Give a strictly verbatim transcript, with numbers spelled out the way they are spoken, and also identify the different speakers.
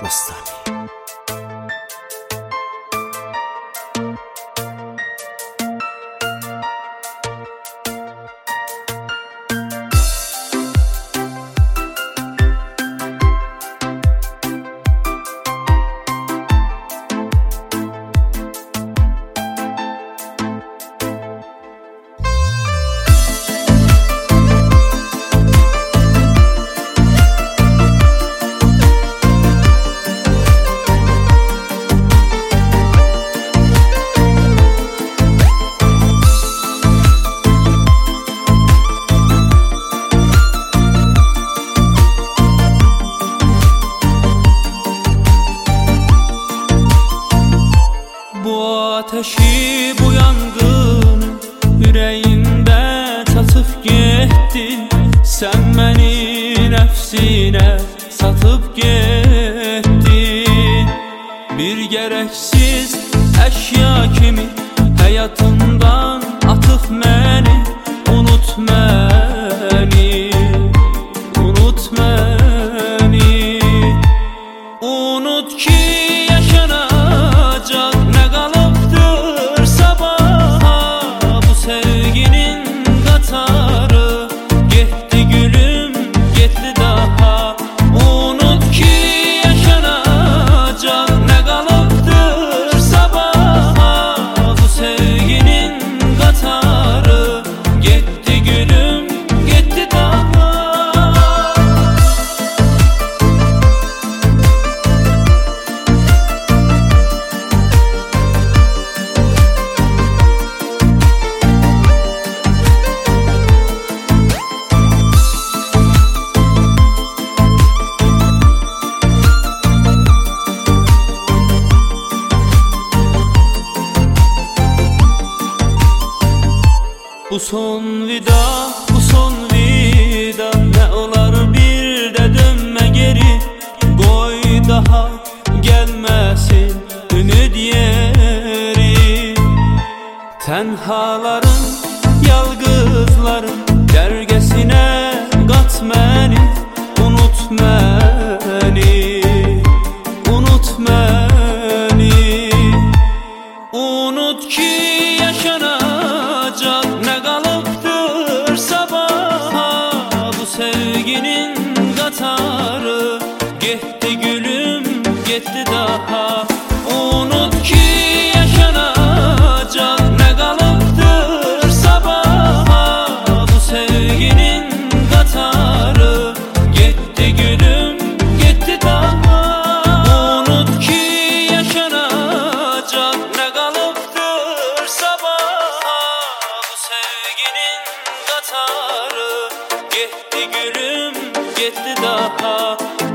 Speaker 1: Kiarostami.
Speaker 2: Ateşi, bu yangını yüreğimde satıp gittin. Sen beni nefsine satıp gittin. Bir gereksiz eşya kimi hayatından atıp beni. Unut beni, unut beni. Unut ki yaşanacak ne kalıptır sabaha. Bu sevginin katarı gitti gülüm, gitti daha. Unut ki yaşanacak ne kalıptır sabaha. Bu sevginin katarı gitti gülüm, gitti daha. Bu son vida, bu son vida. Ne olar bir de dönme geri. Koy daha gelmesin ümit yeri. Tenhaların, yalgızların dergesine kat beni. Unut beni, unut beni. Unut ki yaşanacak ne kalıptır sabaha. Bu sevginin katarı gitti gülüm, gitti daha. Unut ki yaşanacak ne kalıptır sabaha. Bu sevginin katarı gitti gülüm, gitti daha. Unut ki yaşanacak ne kalıptır sabaha. Bu sevginin katarı gitti gülüm, gitti daha.